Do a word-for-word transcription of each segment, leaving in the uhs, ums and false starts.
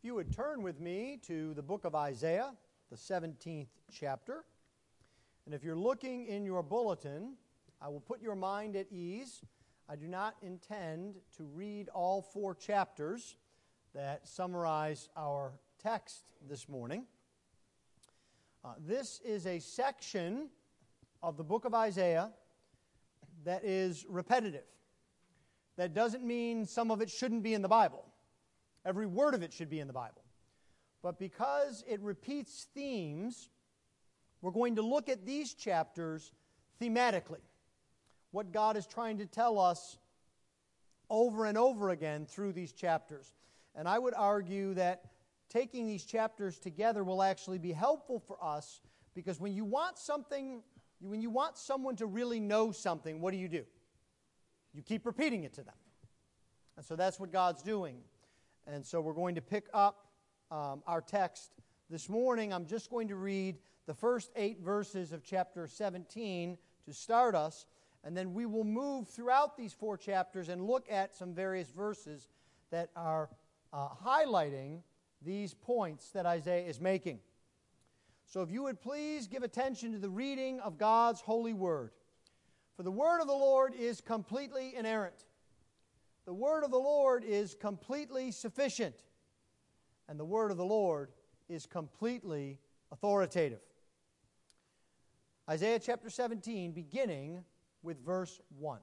If you would turn with me to the book of Isaiah, the seventeenth chapter. And if you're looking in your bulletin, I will put your mind at ease. I do not intend to read all four chapters that summarize our text this morning. Uh, this is a section of the book of Isaiah that is repetitive. That doesn't mean some of it shouldn't be in the Bible. Every word of it should be in the Bible. But because it repeats themes, we're going to look at these chapters thematically. What God is trying to tell us over and over again through these chapters. And I would argue that taking these chapters together will actually be helpful for us, because when you want something, when you want someone to really know something, what do you do? You keep repeating it to them. And so that's what God's doing. And so we're going to pick up um, our text this morning. I'm just going to read the first eight verses of chapter seventeen to start us, and then we will move throughout these four chapters and look at some various verses that are uh, highlighting these points that Isaiah is making. So if you would please give attention to the reading of God's holy word. For the word of the Lord is completely inerrant. The word of the Lord is completely sufficient. And the word of the Lord is completely authoritative. Isaiah chapter seventeen, beginning with verse one.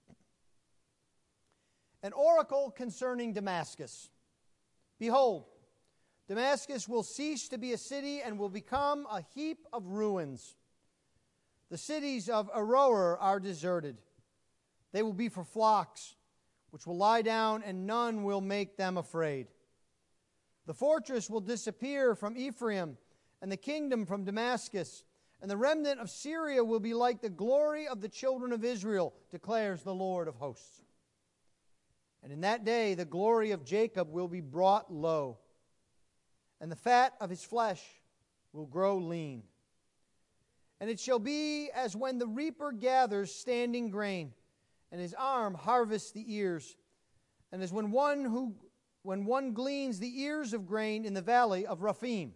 An oracle concerning Damascus. Behold, Damascus will cease to be a city and will become a heap of ruins. The cities of Aroer are deserted. They will be for flocks, which will lie down, and none will make them afraid. The fortress will disappear from Ephraim, and the kingdom from Damascus, and the remnant of Syria will be like the glory of the children of Israel, declares the Lord of hosts. And in that day the glory of Jacob will be brought low, and the fat of his flesh will grow lean. And it shall be as when the reaper gathers standing grain, and his arm harvests the ears, and as when one who when one gleans the ears of grain in the valley of Rephaim.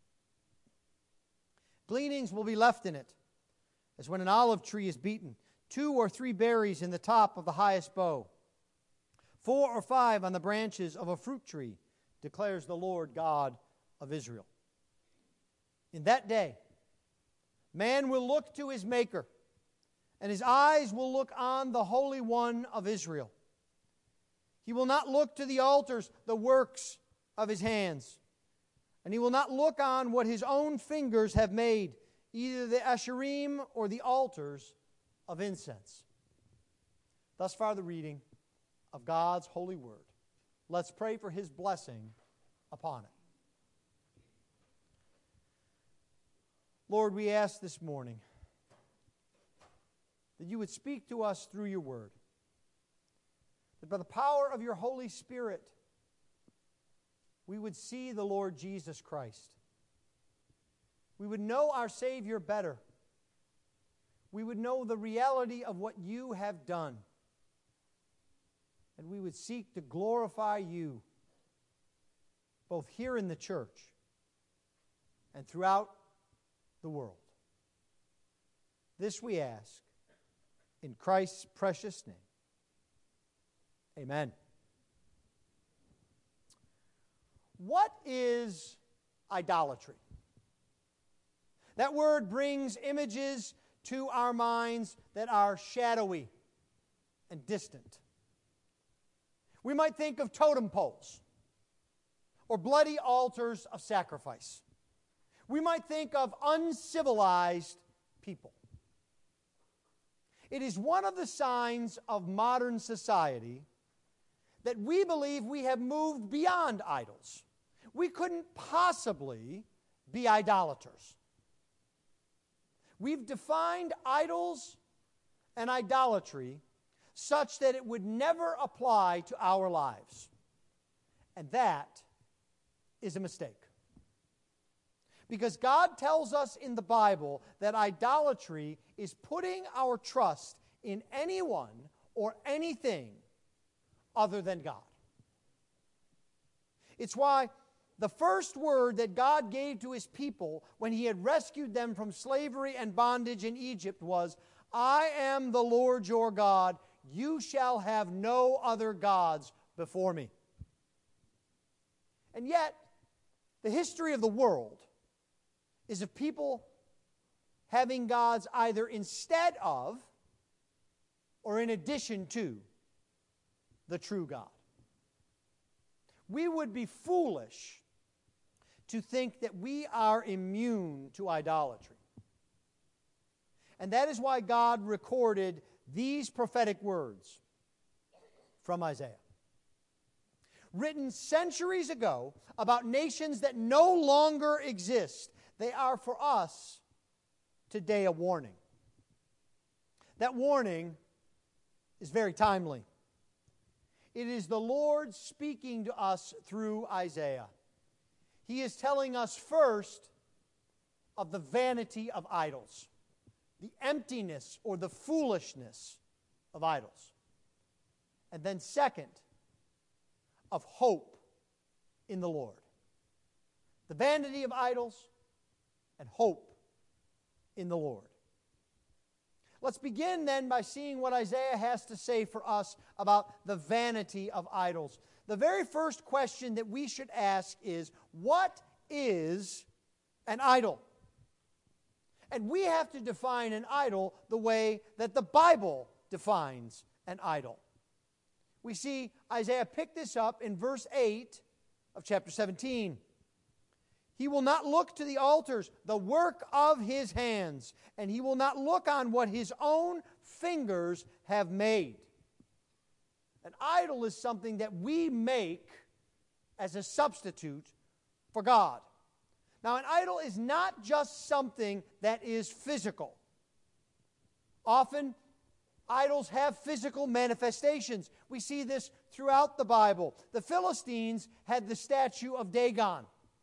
Gleanings will be left in it, as when an olive tree is beaten, two or three berries in the top of the highest bough, four or five on the branches of a fruit tree, declares the Lord God of Israel. In that day, man will look to his Maker, and his eyes will look on the Holy One of Israel. He will not look to the altars, the works of his hands. And he will not look on what his own fingers have made, either the Asherim or the altars of incense. Thus far the reading of God's holy word. Let's pray for his blessing upon it. Lord, we ask this morning that you would speak to us through your word. That by the power of your Holy Spirit, we would see the Lord Jesus Christ. We would know our Savior better. We would know the reality of what you have done. And we would seek to glorify you, both here in the church and throughout the world. This we ask in Christ's precious name. Amen. What is idolatry? That word brings images to our minds that are shadowy and distant. We might think of totem poles or bloody altars of sacrifice. We might think of uncivilized people. It is one of the signs of modern society that we believe we have moved beyond idols. We couldn't possibly be idolaters. We've defined idols and idolatry such that it would never apply to our lives. And that is a mistake. Because God tells us in the Bible that idolatry is putting our trust in anyone or anything other than God. It's why the first word that God gave to His people when He had rescued them from slavery and bondage in Egypt was, I am the Lord your God. You shall have no other gods before me. And yet, the history of the world is of people having gods either instead of or in addition to the true God. We would be foolish to think that we are immune to idolatry. And that is why God recorded these prophetic words from Isaiah, written centuries ago about nations that no longer exist. They are for us today a warning. That warning is very timely. It is the Lord speaking to us through Isaiah. He is telling us first of the vanity of idols, the emptiness or the foolishness of idols. And then second, of hope in the Lord. The vanity of idols and hope in the Lord. Let's begin then by seeing what Isaiah has to say for us about the vanity of idols. The very first question that we should ask is, what is an idol? And we have to define an idol the way that the Bible defines an idol. We see Isaiah pick this up in verse eight of chapter seventeen. He will not look to the altars, the work of his hands, and he will not look on what his own fingers have made. An idol is something that we make as a substitute for God. Now, an idol is not just something that is physical. Often, idols have physical manifestations. We see this throughout the Bible. The Philistines had the statue of Dagon.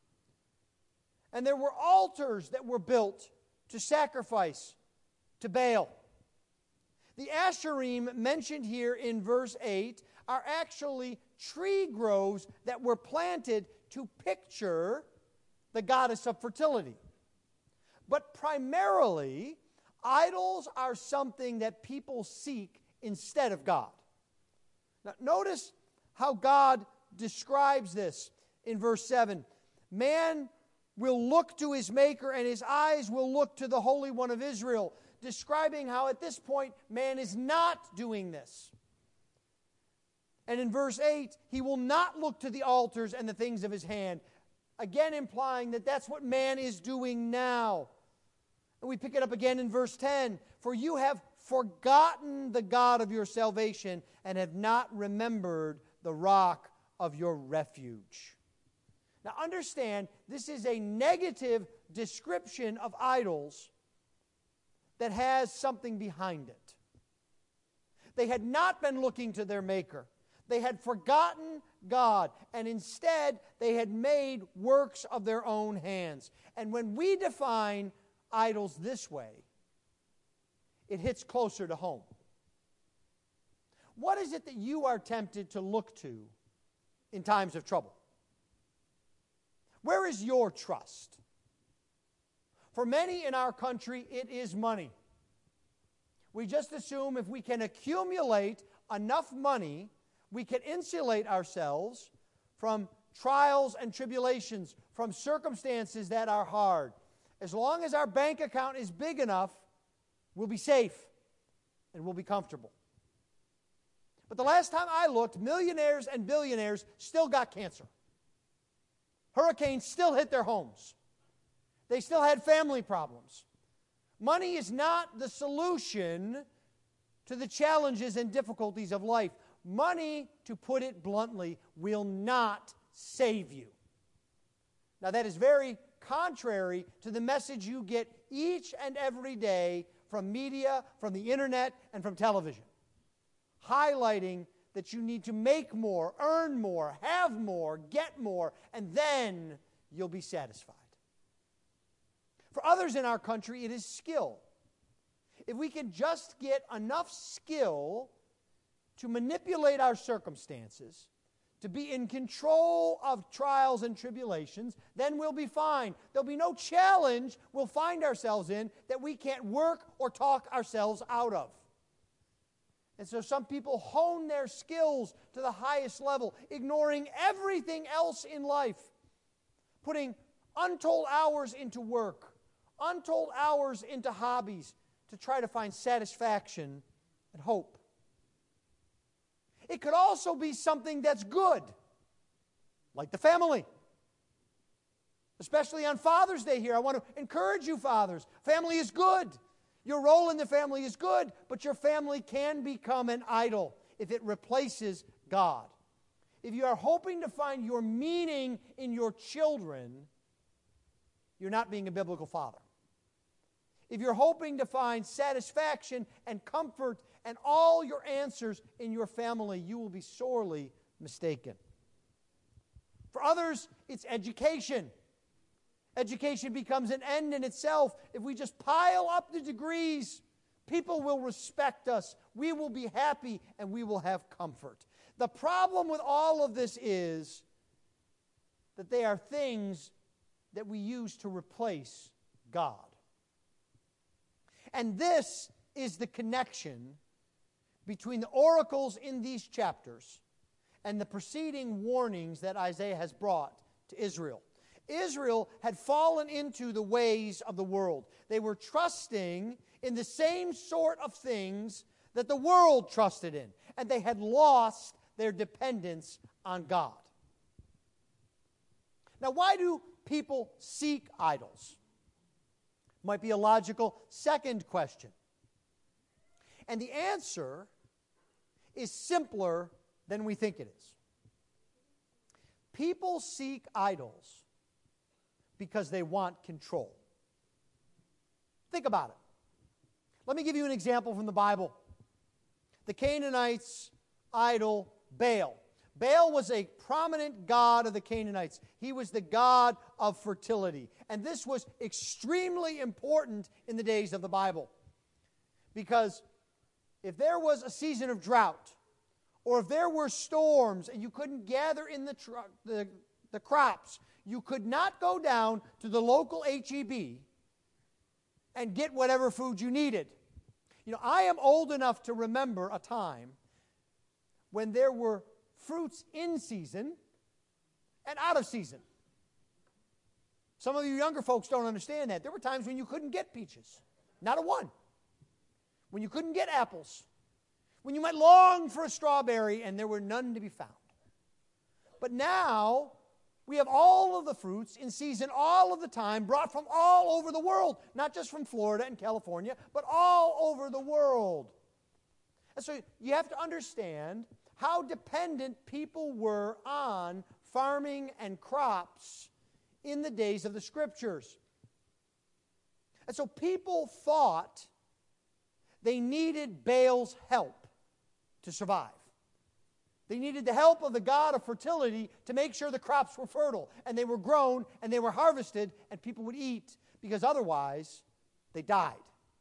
And there were altars that were built to sacrifice to Baal. The Asherim mentioned here in verse eight are actually tree groves that were planted to picture the goddess of fertility. But primarily, idols are something that people seek instead of God. Now, notice how God describes this in verse seven. Man will look to his Maker, and his eyes will look to the Holy One of Israel, describing how at this point man is not doing this. And in verse eight, he will not look to the altars and the things of his hand, again implying that that's what man is doing now. And we pick it up again in verse ten. For you have forgotten the God of your salvation and have not remembered the rock of your refuge. Now understand, this is a negative description of idols that has something behind it. They had not been looking to their Maker. They had forgotten God, and instead they had made works of their own hands. And when we define idols this way, it hits closer to home. What is it that you are tempted to look to in times of trouble? Where is your trust? For many in our country, it is money. We just assume if we can accumulate enough money, we can insulate ourselves from trials and tribulations, from circumstances that are hard. As long as our bank account is big enough, we'll be safe and we'll be comfortable. But the last time I looked, millionaires and billionaires still got cancer. Hurricanes still hit their homes. They still had family problems. Money is not the solution to the challenges and difficulties of life. Money, to put it bluntly, will not save you. Now that is very contrary to the message you get each and every day from media, from the internet, and from television, highlighting that you need to make more, earn more, have more, get more, and then you'll be satisfied. For others in our country, it is skill. If we can just get enough skill to manipulate our circumstances, to be in control of trials and tribulations, then we'll be fine. There'll be no challenge we'll find ourselves in that we can't work or talk ourselves out of. And so some people hone their skills to the highest level, ignoring everything else in life, putting untold hours into work, untold hours into hobbies to try to find satisfaction and hope. It could also be something that's good, like the family. Especially on Father's Day here, I want to encourage you, fathers. Family is good. Your role in the family is good, but your family can become an idol if it replaces God. If you are hoping to find your meaning in your children, you're not being a biblical father. If you're hoping to find satisfaction and comfort and all your answers in your family, you will be sorely mistaken. For others, it's education. Education becomes an end in itself. If we just pile up the degrees, people will respect us, we will be happy, and we will have comfort. The problem with all of this is that they are things that we use to replace God. And this is the connection between the oracles in these chapters and the preceding warnings that Isaiah has brought to Israel. Israel had fallen into the ways of the world. They were trusting in the same sort of things that the world trusted in, and they had lost their dependence on God. Now, why do people seek idols? Might be a logical second question. And the answer is simpler than we think it is. People seek idols because they want control. Think about it. Let me give you an example from the Bible. The Canaanites' idol, Baal. Baal was a prominent god of the Canaanites. He was the god of fertility. And this was extremely important in the days of the Bible. Because if there was a season of drought, or if there were storms and you couldn't gather in the, tr- the, the crops, you could not go down to the local H E B and get whatever food you needed. You know, I am old enough to remember a time when there were fruits in season and out of season. Some of you younger folks don't understand that. There were times when you couldn't get peaches. Not a one. When you couldn't get apples. When you might long for a strawberry and there were none to be found. But now, we have all of the fruits in season all of the time, brought from all over the world. Not just from Florida and California, but all over the world. And so you have to understand how dependent people were on farming and crops in the days of the Scriptures. And so people thought they needed Baal's help to survive. They needed the help of the god of fertility to make sure the crops were fertile and they were grown and they were harvested and people would eat, because otherwise they died.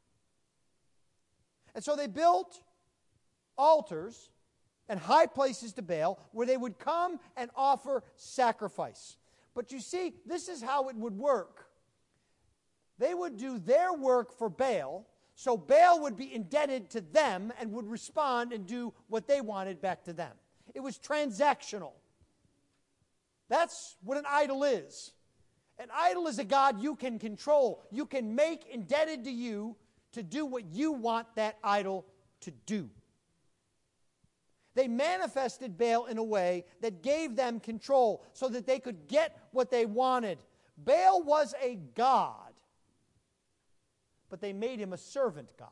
And so they built altars and high places to Baal where they would come and offer sacrifice. But you see, this is how it would work. They would do their work for Baal, so Baal would be indebted to them and would respond and do what they wanted back to them. It was transactional. That's what an idol is. An idol is a god you can control. You can make indebted to you to do what you want that idol to do. They manifested Baal in a way that gave them control so that they could get what they wanted. Baal was a god, but they made him a servant god.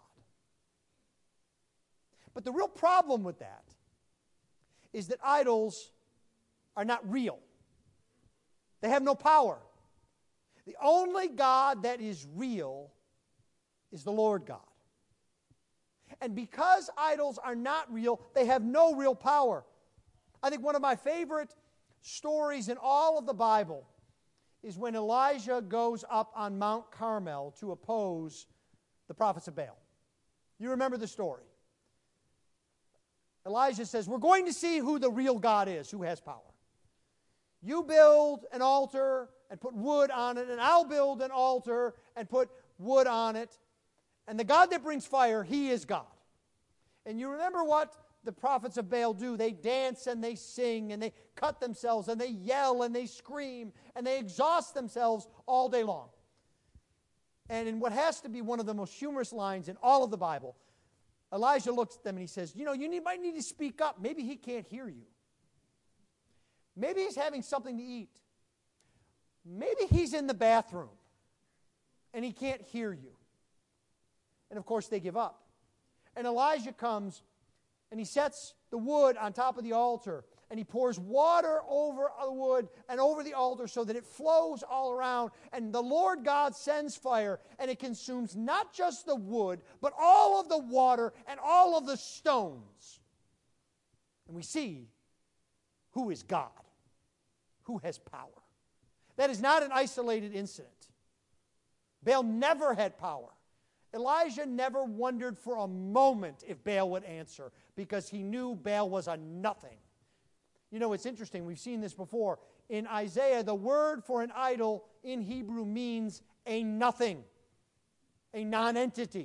But the real problem with that is that idols are not real. They have no power. The only God that is real is the Lord God. And because idols are not real, they have no real power. I think one of my favorite stories in all of the Bible is when Elijah goes up on Mount Carmel to oppose the prophets of Baal. You remember the story. Elijah says, we're going to see who the real God is, who has power. You build an altar and put wood on it, and I'll build an altar and put wood on it. And the God that brings fire, He is God. And you remember what the prophets of Baal do? They dance and they sing and they cut themselves and they yell and they scream and they exhaust themselves all day long. And in what has to be one of the most humorous lines in all of the Bible, Elijah looks at them and he says, you know, you need, might need to speak up. Maybe he can't hear you. Maybe he's having something to eat. Maybe he's in the bathroom and he can't hear you. And of course they give up. And Elijah comes and he sets the wood on top of the altar and he pours water over the wood and over the altar so that it flows all around. And the Lord God sends fire and it consumes not just the wood, but all of the water and all of the stones. And we see who is God, who has power. That is not an isolated incident. Baal never had power. Elijah never wondered for a moment if Baal would answer because he knew Baal was a nothing. You know, it's interesting. We've seen this before. In Isaiah, the word for an idol in Hebrew means a nothing, a non-entity.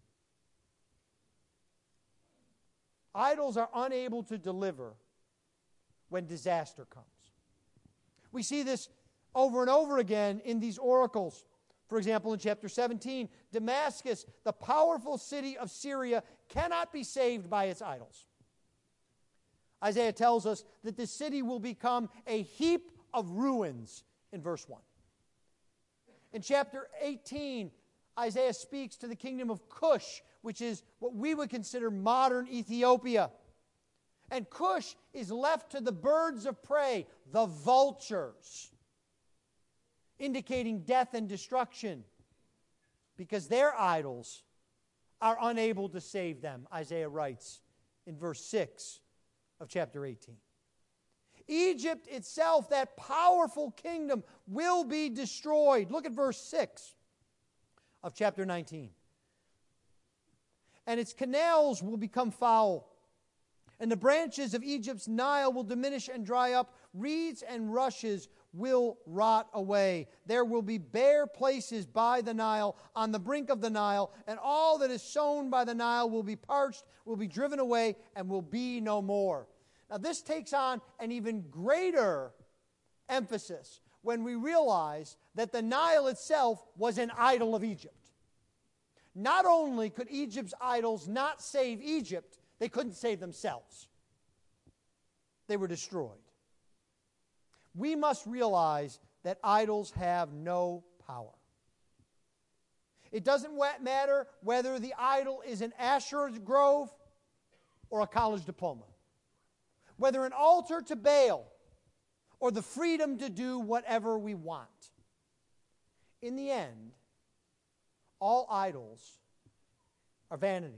Idols are unable to deliver when disaster comes. We see this over and over again in these oracles. For example, in chapter seventeen, Damascus, the powerful city of Syria, cannot be saved by its idols. Isaiah tells us that the city will become a heap of ruins in verse one. In chapter eighteen, Isaiah speaks to the kingdom of Cush, which is what we would consider modern Ethiopia. And Cush is left to the birds of prey, the vultures, indicating death and destruction because their idols are unable to save them, Isaiah writes in verse six of chapter eighteen. Egypt itself, that powerful kingdom, will be destroyed. Look at verse six of chapter nineteen. And its canals will become foul, and the branches of Egypt's Nile will diminish and dry up. Reeds and rushes will rot away. There will be bare places by the Nile, on the brink of the Nile, and all that is sown by the Nile will be parched, will be driven away, and will be no more. Now this takes on an even greater emphasis when we realize that the Nile itself was an idol of Egypt. Not only could Egypt's idols not save Egypt, they couldn't save themselves. They were destroyed. We must realize that idols have no power. It doesn't matter whether the idol is an Asherah grove or a college diploma, whether an altar to Baal or the freedom to do whatever we want. In the end, all idols are vanity.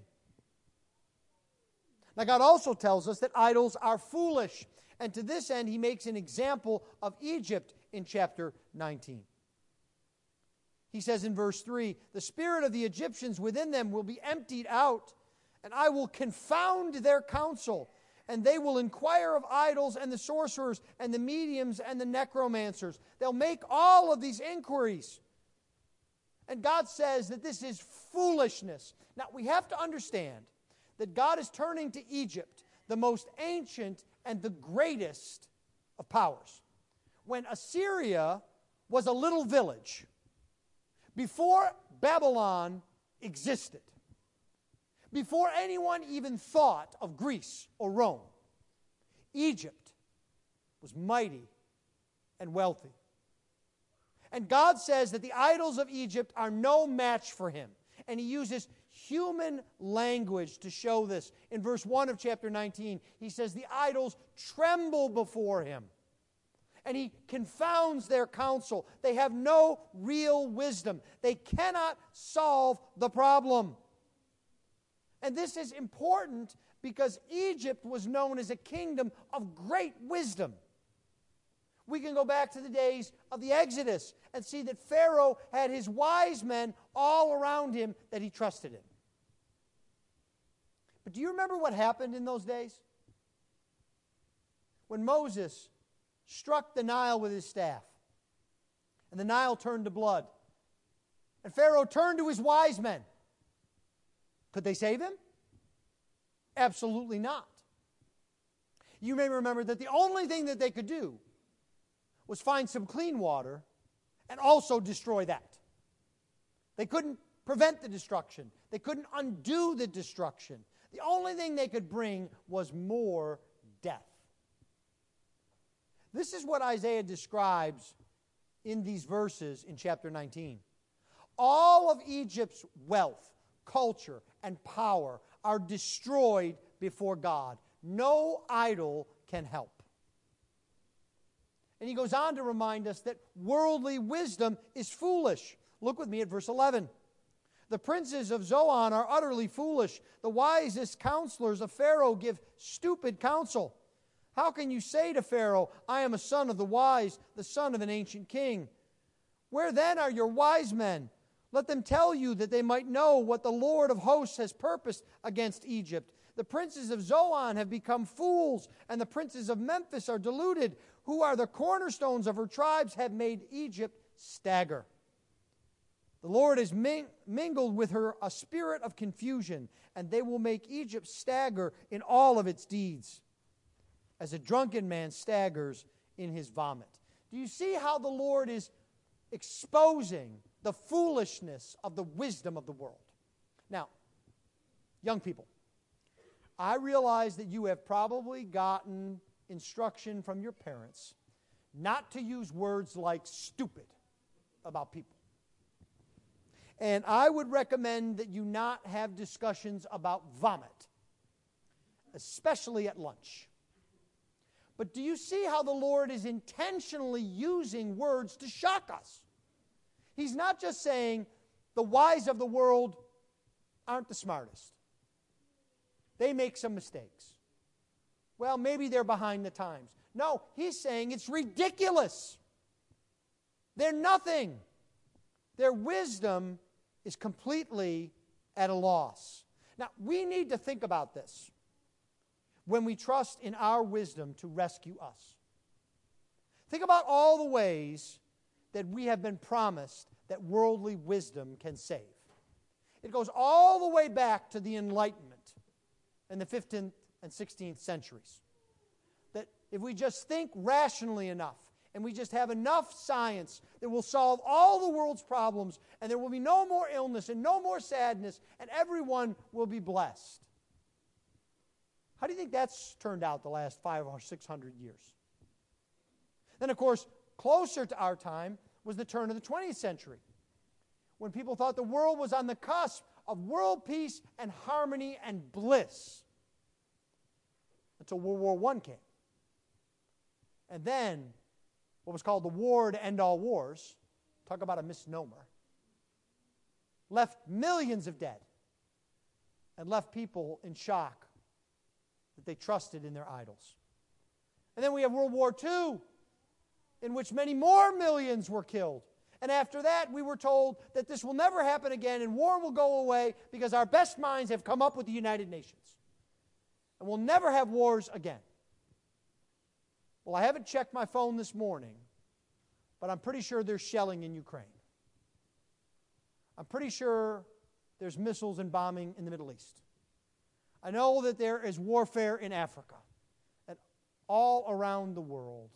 Now, God also tells us that idols are foolish. And to this end, He makes an example of Egypt in chapter nineteen. He says in verse three, the spirit of the Egyptians within them will be emptied out, and I will confound their counsel, and they will inquire of idols and the sorcerers and the mediums and the necromancers. They'll make all of these inquiries. And God says that this is foolishness. Now, we have to understand that God is turning to Egypt, the most ancient and the greatest of powers. When Assyria was a little village, before Babylon existed, before anyone even thought of Greece or Rome, Egypt was mighty and wealthy. And God says that the idols of Egypt are no match for Him. And He uses human language to show this. In verse one of chapter nineteen, He says the idols tremble before Him. And He confounds their counsel. They have no real wisdom. They cannot solve the problem. And this is important because Egypt was known as a kingdom of great wisdom. We can go back to the days of the Exodus and see that Pharaoh had his wise men all around him that he trusted in. But do you remember what happened in those days? when Moses struck the Nile with his staff, and the Nile turned to blood, and Pharaoh turned to his wise men. Could they save him? Absolutely not. You may remember that the only thing that they could do was find some clean water and also destroy that. They couldn't prevent the destruction. They couldn't undo the destruction. The only thing they could bring was more death. This is what Isaiah describes in these verses in chapter nineteen. All of Egypt's wealth, culture, and power are destroyed before God. No idol can help. And he goes on to remind us that worldly wisdom is foolish. Look with me at verse eleven. The princes of Zoan are utterly foolish. The wisest counselors of Pharaoh give stupid counsel. How can you say to Pharaoh, I am a son of the wise, the son of an ancient king? Where then are your wise men? Let them tell you that they might know what the Lord of hosts has purposed against Egypt. The princes of Zoan have become fools, and the princes of Memphis are deluded, who are the cornerstones of her tribes, have made Egypt stagger. The Lord has ming- mingled with her a spirit of confusion, and they will make Egypt stagger in all of its deeds, as a drunken man staggers in his vomit. Do you see how the Lord is exposing the foolishness of the wisdom of the world? Now, young people, I realize that you have probably gotten instruction from your parents not to use words like stupid about people. And I would recommend that you not have discussions about vomit, especially at lunch. But do you see how the Lord is intentionally using words to shock us? He's not just saying the wise of the world aren't the smartest. They make some mistakes. Well, maybe they're behind the times. No, he's saying it's ridiculous. They're nothing. Their wisdom is completely at a loss. Now, we need to think about this when we trust in our wisdom to rescue us. Think about all the ways that we have been promised that worldly wisdom can save. It goes all the way back to the Enlightenment in the fifteenth and sixteenth centuries. That if we just think rationally enough, and we just have enough science that will solve all the world's problems, and there will be no more illness and no more sadness, and everyone will be blessed. How do you think that's turned out the last five or six hundred years? Then, of course, closer to our time was the turn of the twentieth century, when people thought the world was on the cusp of world peace and harmony and bliss, until World War One came. And then, what was called the war to end all wars, talk about a misnomer, left millions of dead and left people in shock that they trusted in their idols. And then we have World War Two, in which many more millions were killed. And after that, we were told that this will never happen again and war will go away because our best minds have come up with the United Nations. And we'll never have wars again. Well, I haven't checked my phone this morning, but I'm pretty sure there's shelling in Ukraine. I'm pretty sure there's missiles and bombing in the Middle East. I know that there is warfare in Africa and all around the world.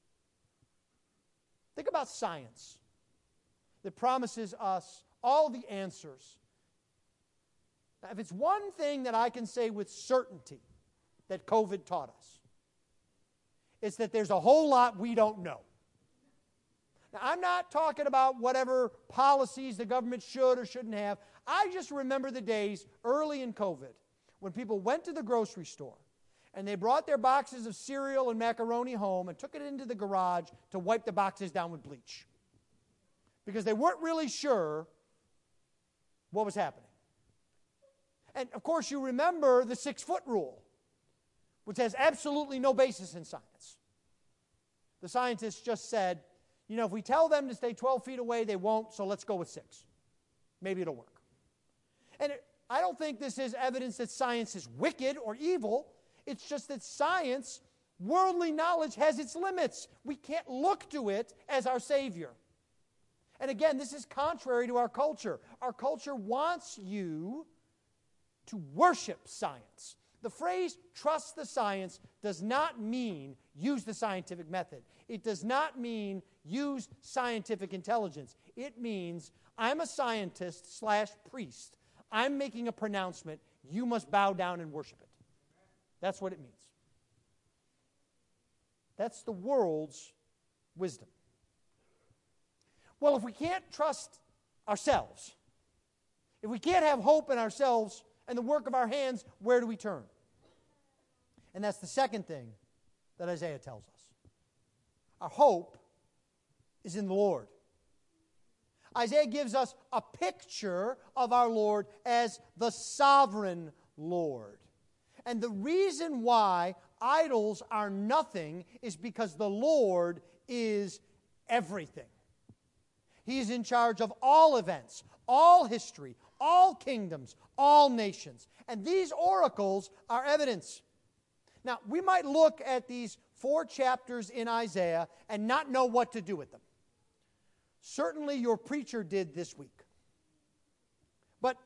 Think about science that promises us all the answers. Now, if it's one thing that I can say with certainty that COVID taught us, it's that there's a whole lot we don't know. Now, I'm not talking about whatever policies the government should or shouldn't have. I just remember the days early in COVID when people went to the grocery store and they brought their boxes of cereal and macaroni home and took it into the garage to wipe the boxes down with bleach, because they weren't really sure what was happening. And, of course, you remember the six-foot rule, which has absolutely no basis in science. The scientists just said, you know, if we tell them to stay twelve feet away, they won't, so let's go with six. Maybe it'll work. And it, I don't think this is evidence that science is wicked or evil. It's just that science Worldly knowledge has its limits. We can't look to it as our Savior. And again, this is contrary to our culture. Our culture wants you to worship science. The phrase trust the science does not mean use the scientific method. It does not mean use scientific intelligence. It means I'm a scientist slash priest. I'm making a pronouncement. You must bow down and worship it. That's what it means. That's the world's wisdom. Well, if we can't trust ourselves, if we can't have hope in ourselves and the work of our hands, where do we turn? And that's the second thing that Isaiah tells us. Our hope is in the Lord. Isaiah gives us a picture of our Lord as the sovereign Lord. And the reason why idols are nothing is because the Lord is everything. He is in charge of all events, all history, all kingdoms, all nations. And these oracles are evidence. Now, we might look at these four chapters in Isaiah and not know what to do with them. Certainly your preacher did this week. But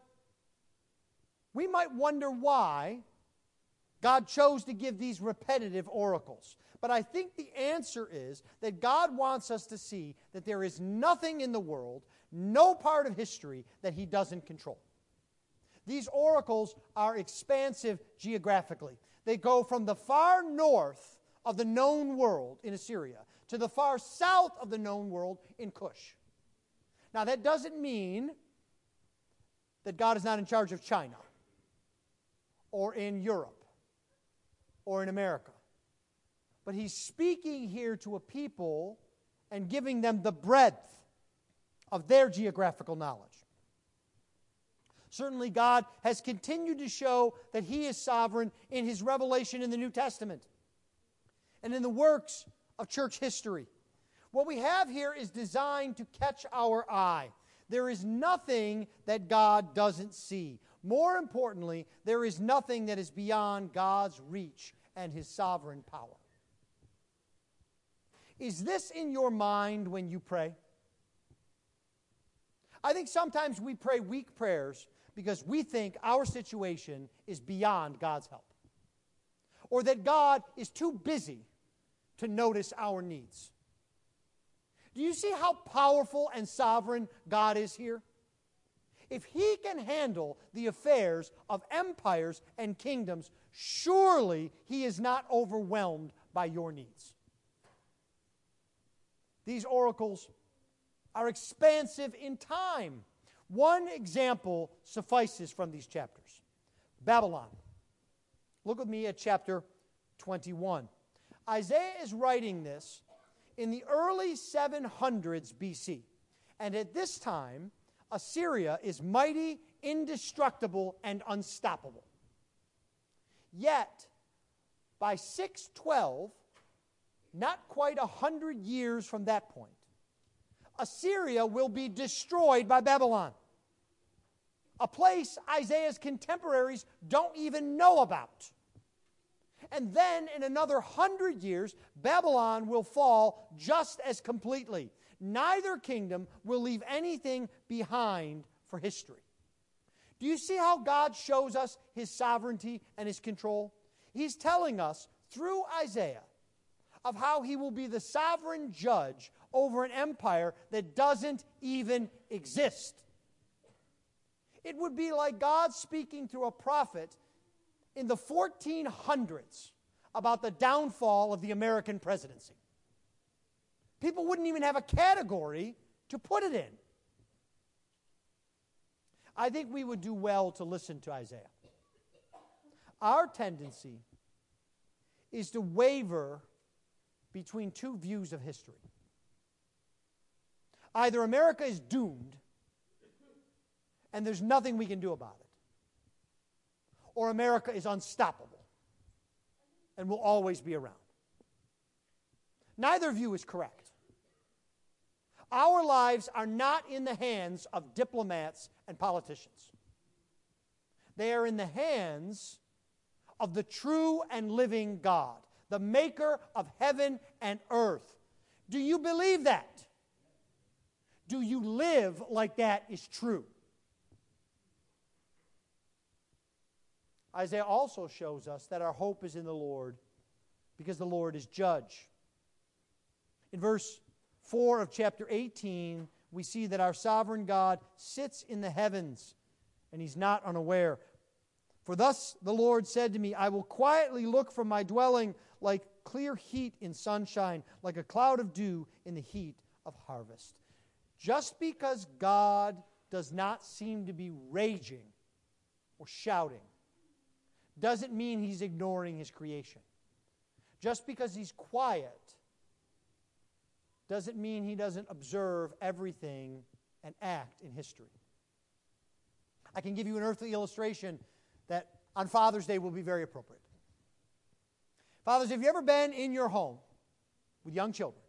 we might wonder why God chose to give these repetitive oracles. But I think the answer is that God wants us to see that there is nothing in the world, no part of history, that He doesn't control. These oracles are expansive geographically. They go from the far north of the known world in Assyria to the far south of the known world in Cush. Now, that doesn't mean that God is not in charge of China or in Europe or in America. But He's speaking here to a people and giving them the breadth of their geographical knowledge. Certainly, God has continued to show that He is sovereign in His revelation in the New Testament and in the works of church history. What we have here is designed to catch our eye. There is nothing that God doesn't see. More importantly, there is nothing that is beyond God's reach and His sovereign power. Is this in your mind when you pray? I think sometimes we pray weak prayers because we think our situation is beyond God's help, or that God is too busy to notice our needs. Do you see how powerful and sovereign God is here? If He can handle the affairs of empires and kingdoms, surely He is not overwhelmed by your needs. These oracles are expansive in time. One example suffices from these chapters. Babylon. Look with me at chapter twenty-one. Isaiah is writing this in the early seven hundreds B C. And at this time, Assyria is mighty, indestructible, and unstoppable. Yet, by six twelve, not quite a hundred years from that point, Assyria will be destroyed by Babylon, a place Isaiah's contemporaries don't even know about. And then in another hundred years, Babylon will fall just as completely. Neither kingdom will leave anything behind for history. Do you see how God shows us His sovereignty and His control? He's telling us through Isaiah of how He will be the sovereign judge over an empire that doesn't even exist. It would be like God speaking through a prophet in the fourteen hundreds about the downfall of the American presidency. People wouldn't even have a category to put it in. I think we would do well to listen to Isaiah. Our tendency is to waver between two views of history. Either America is doomed and there's nothing we can do about it, or America is unstoppable and will always be around. Neither view is correct. Our lives are not in the hands of diplomats and politicians. They are in the hands of the true and living God, the maker of heaven and earth. Do you believe that? Do you live like that is true? Isaiah also shows us that our hope is in the Lord because the Lord is judge. In verse four of chapter eighteen, we see that our sovereign God sits in the heavens, and He's not unaware. For thus the Lord said to me, I will quietly look from my dwelling like clear heat in sunshine, like a cloud of dew in the heat of harvest. Just because God does not seem to be raging or shouting doesn't mean He's ignoring His creation. Just because He's quiet doesn't mean He doesn't observe everything and act in history. I can give you an earthly illustration that on Father's Day will be very appropriate. Fathers, have you ever been in your home with young children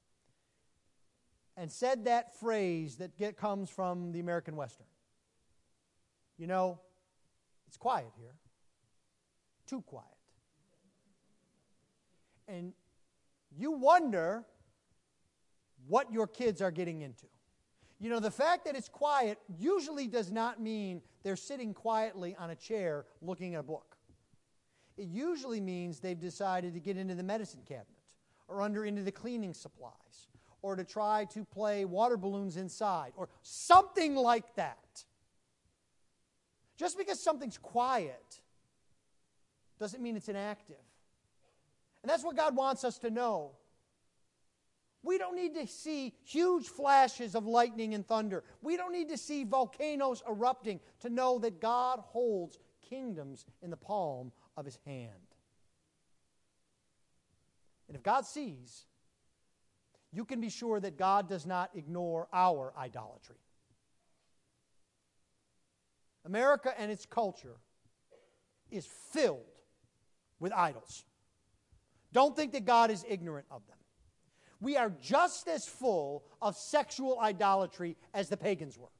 and said that phrase that get, comes from the American Western? You know, it's quiet here. Too quiet. And you wonder what your kids are getting into. You know, the fact that it's quiet usually does not mean they're sitting quietly on a chair looking at a book. It usually means they've decided to get into the medicine cabinet or under into the cleaning supplies or to try to play water balloons inside or something like that. Just because something's quiet doesn't mean it's inactive. And that's what God wants us to know. We don't need to see huge flashes of lightning and thunder. We don't need to see volcanoes erupting to know that God holds kingdoms in the palm of His hand. And if God sees, you can be sure that God does not ignore our idolatry. America and its culture is filled with idols. Don't think that God is ignorant of them. We are just as full of sexual idolatry as the pagans were.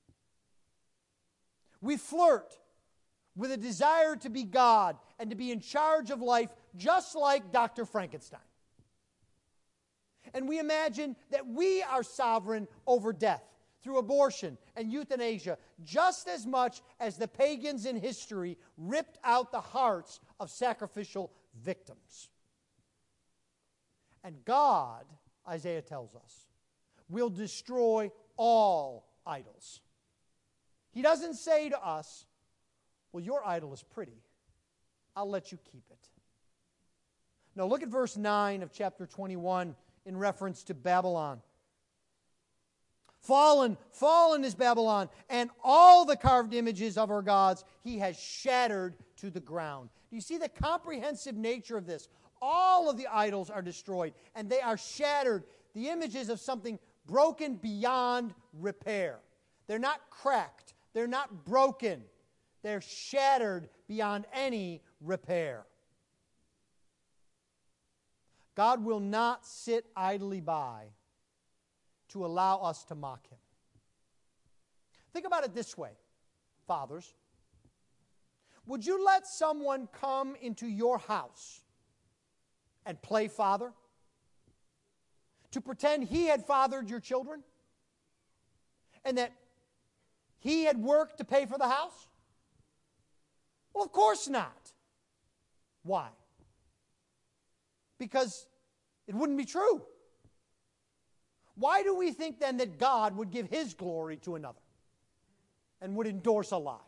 We flirt with a desire to be God and to be in charge of life, just like Doctor Frankenstein. And we imagine that we are sovereign over death through abortion and euthanasia, just as much as the pagans in history ripped out the hearts of sacrificial victims. And God, Isaiah tells us, will destroy all idols. He doesn't say to us, well, your idol is pretty. I'll let you keep it. No, look at verse nine of chapter twenty-one in reference to Babylon. Fallen, fallen is Babylon, and all the carved images of her gods He has shattered to the ground. Do you see the comprehensive nature of this? All of the idols are destroyed, and they are shattered. The images of something broken beyond repair. They're not cracked. They're not broken. They're shattered beyond any repair. God will not sit idly by to allow us to mock Him. Think about it this way, fathers. Would you let someone come into your house and play father? To pretend he had fathered your children? And that he had worked to pay for the house? Well, of course not. Why? Because it wouldn't be true. Why do we think then that God would give His glory to another and would endorse a lie?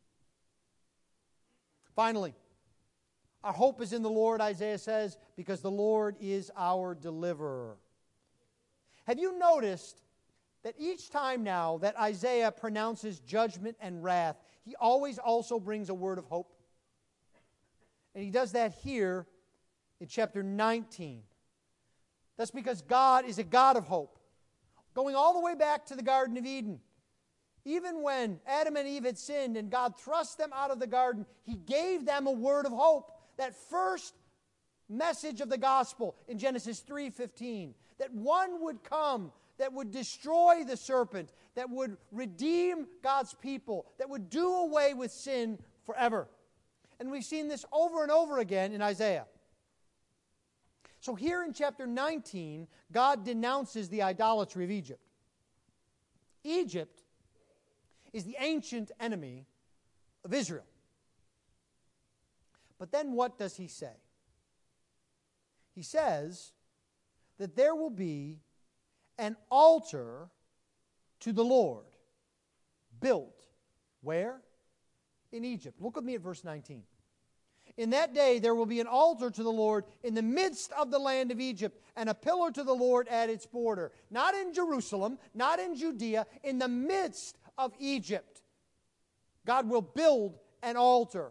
Finally, our hope is in the Lord, Isaiah says, because the Lord is our deliverer. Have you noticed that each time now that Isaiah pronounces judgment and wrath, he always also brings a word of hope? And he does that here in chapter nineteen. That's because God is a God of hope. Going all the way back to the Garden of Eden, even when Adam and Eve had sinned and God thrust them out of the garden, He gave them a word of hope. That first message of the gospel in Genesis three fifteen, that one would come that would destroy the serpent, that would redeem God's people, that would do away with sin forever. And we've seen this over and over again in Isaiah. So here in chapter nineteen, God denounces the idolatry of Egypt. Egypt is the ancient enemy of Israel. But then what does he say? He says that there will be an altar to the Lord built where? In Egypt. Look with me at verse nineteen. In that day there will be an altar to the Lord in the midst of the land of Egypt, and a pillar to the Lord at its border. Not in Jerusalem, not in Judea, in the midst of Egypt. God will build an altar.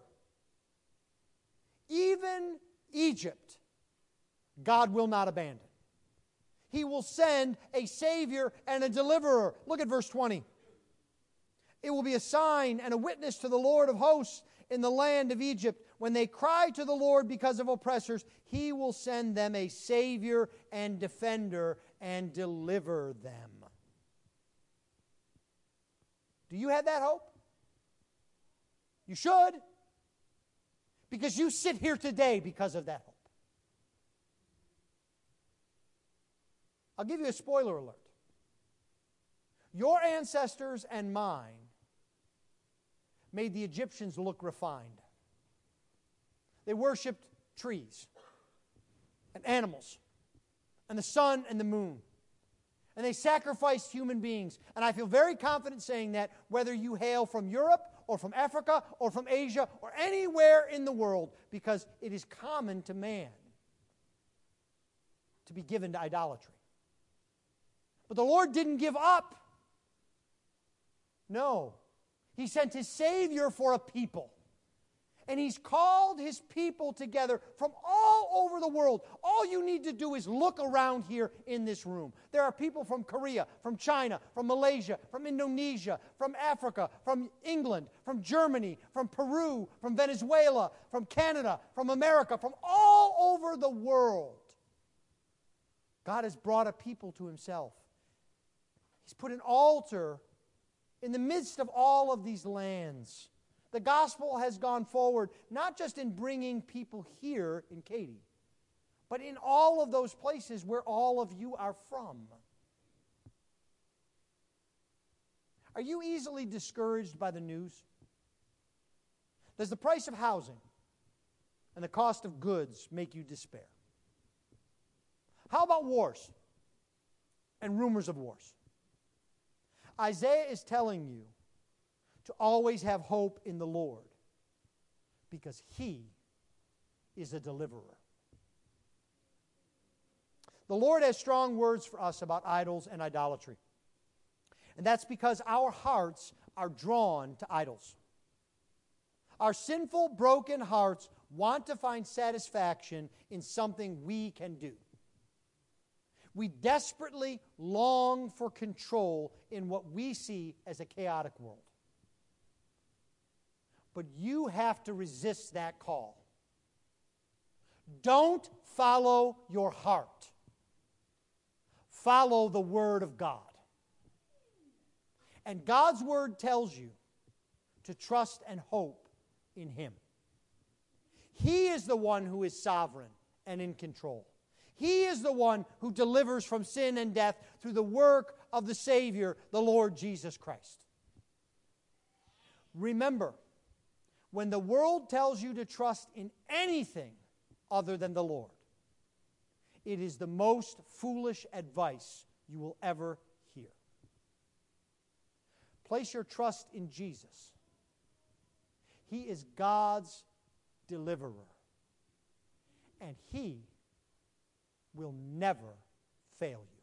Even Egypt, God will not abandon. He will send a Savior and a deliverer. Look at verse twenty. It will be a sign and a witness to the Lord of hosts in the land of Egypt. When they cry to the Lord because of oppressors, He will send them a Savior and defender and deliver them. Do you have that hope? You should. Because you sit here today because of that hope. I'll give you a spoiler alert. Your ancestors and mine made the Egyptians look refined. They worshipped trees and animals and the sun and the moon. And they sacrificed human beings. And I feel very confident saying that whether you hail from Europe or from Africa or from Asia or anywhere in the world, because it is common to man to be given to idolatry. But the Lord didn't give up. No. He sent His Savior for a people. And He's called His people together from all over the world. All you need to do is look around here in this room. There are people from Korea, from China, from Malaysia, from Indonesia, from Africa, from England, from Germany, from Peru, from Venezuela, from Canada, from America, from all over the world. God has brought a people to Himself. He's put an altar in the midst of all of these lands. The gospel has gone forward, not just in bringing people here in Katy, but in all of those places where all of you are from. Are you easily discouraged by the news? Does the price of housing and the cost of goods make you despair? How about wars and rumors of wars? Isaiah is telling you to always have hope in the Lord because He is a deliverer. The Lord has strong words for us about idols and idolatry. And that's because our hearts are drawn to idols. Our sinful, broken hearts want to find satisfaction in something we can do. We desperately long for control in what we see as a chaotic world. But you have to resist that call. Don't follow your heart. Follow the Word of God. And God's Word tells you to trust and hope in Him. He is the one who is sovereign and in control. He is the one who delivers from sin and death through the work of the Savior, the Lord Jesus Christ. Remember, when the world tells you to trust in anything other than the Lord, it is the most foolish advice you will ever hear. Place your trust in Jesus. He is God's deliverer. And He will never fail you.